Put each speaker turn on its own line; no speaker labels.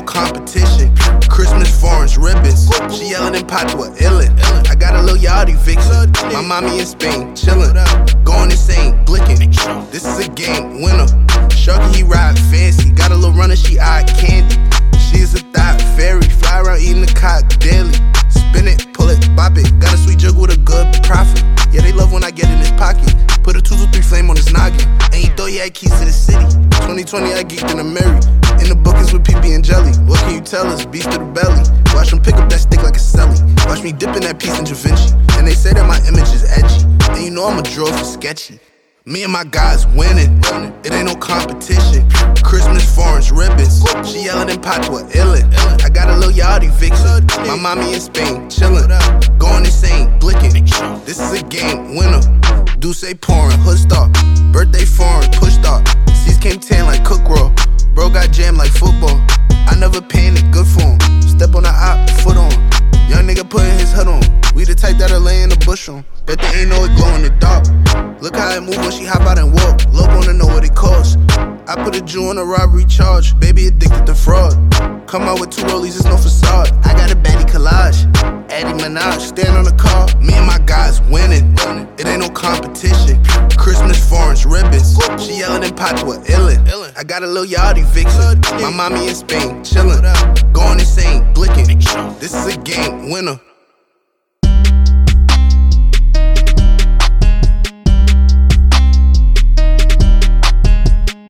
competition. Christmas foreigns, ribbons. She yelling and pot to a illin'. I got a little yachty vixen. My mommy in Spain, chillin'. Going insane, blicking. This is a game winner. Sharky, he ride fancy. Got a little runner, she eye candy. She is a thought fairy. Fly around eating the cock daily. Spin it, pull it, bop it. Got a sweet jug with a good profit. Yeah, they love when I get in his pocket. Put a 223 flame on his noggin. And he thought he had keys to the city. 2020, I geeked in a Mary. In the bookings with PB and jelly. What can you tell us? Beast to the belly. Watch him pick up that stick like a celly. Watch me dip in that piece in Da Vinci. And they say that my image is edgy. And you know I'm a draw for sketchy. Me and my guys winning. It ain't no competition. Christmas foreigns, ribbons. She yelling and pot to a illin'. I got a little yachty vixen. My mommy in Spain, chillin'. Going insane, blicking. This is a game winner. Douce pouring, hood start. Birthday foreign, push start. Seats came tan like cook roll. Bro got jammed like football. I never panic, good for him. Step on the op, foot on. Young nigga putting his hood on. We the type that'll lay in the bush on. Bet they ain't know it glow in the dark. Look how it move when she hop out and walk. Low wanna know what it costs. I put a Jew on a robbery charge. Baby addicted to fraud. Come out with 2 rollies, it's no facade. I got a baddie collage. Addy Minaj, stand on the car. Me and my guys winning. It ain't no competition. Christmas foreigns, ribbons. She yelling and pot to a illin'. I got a little yachty vixen. My mommy in Spain, chillin'. Going insane, blicking. This is a game winner.